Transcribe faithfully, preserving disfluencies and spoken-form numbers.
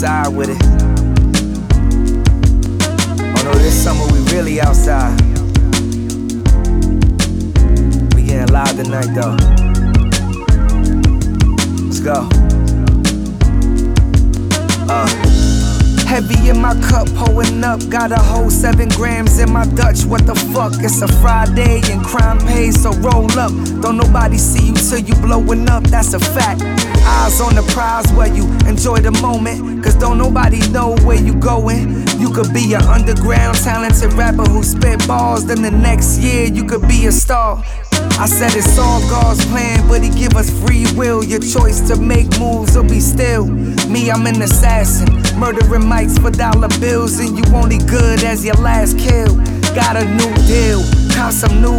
outside with it. Oh no, this summer we really outside. We getting live tonight though. Let's go. Uh. Heavy in my cup, pulling up. Got a whole seven grams in my Dutch. What the fuck? It's a Friday and crime pays, so roll up. Don't nobody see you till you blowing up, that's a fact. Eyes on the prize where you enjoy the moment, cause don't nobody know where you going. You could be an underground talented rapper who spit balls, then the next year you could be a star. I said it's all God's plan, but he give us free will. Your choice to make moves or be still. Me, I'm an assassin, murdering mics for dollar bills, and you only good as your last kill. Got a new deal, cop some new